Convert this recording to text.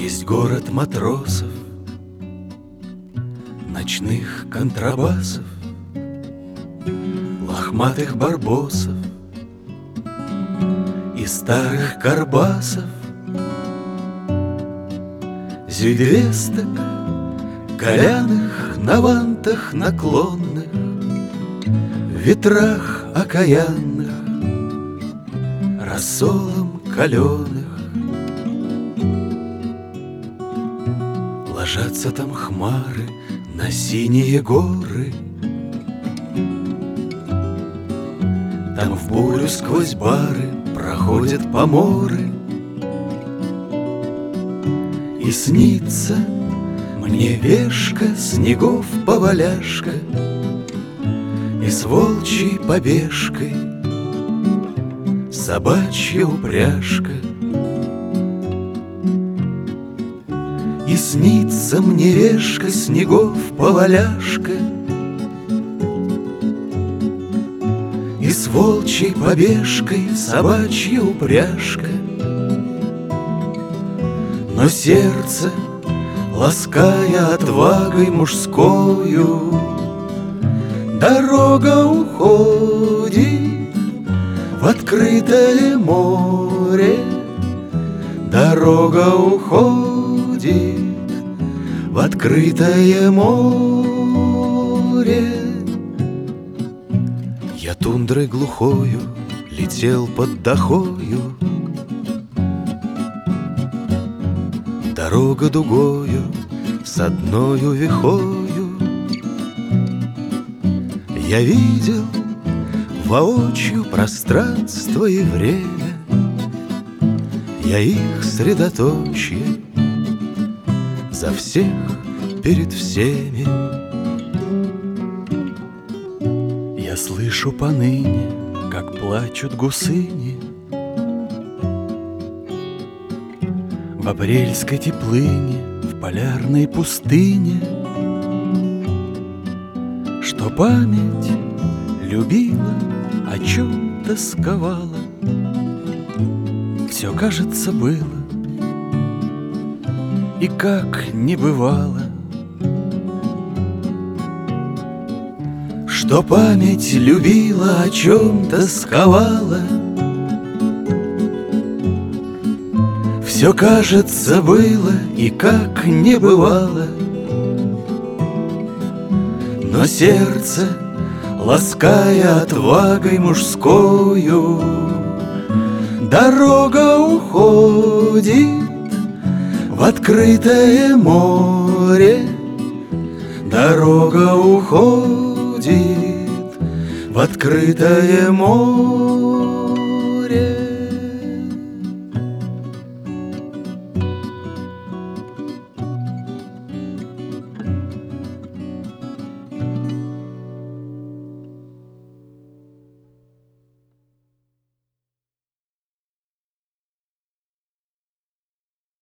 Есть город матросов, ночных контрабасов, лохматых барбосов и старых карбасов, зюйдвесток, голяных на вантах наклонных, в ветрах окаянных, рассолом каленых. Ложатся там хмары на синие горы, там в бурю сквозь бары проходят поморы. И снится мне вешка снегов поваляшка, и с волчьей побежкой собачья упряжка. И снится мне вешка снегов поваляшка, и с волчьей побежкой собачья упряжка. Но сердце, лаская отвагой мужскою, дорога уходит в открытое море. Дорога уходит в открытое море. Я тундрой глухою летел под Дахою, дорога дугою с одною вехою. Я видел воочию пространство и время, я их средоточие за всех перед всеми. Я слышу поныне, как плачут гусыни в апрельской теплыне, в полярной пустыне, что память любила, о чем тосковала. Все, кажется, было, и как не бывало. Что память любила, о чем тосковала. Все, кажется, было, и как не бывало. Но сердце, лаская отвагой мужскою, дорога уходит в открытое море. Дорога уходит в открытое море.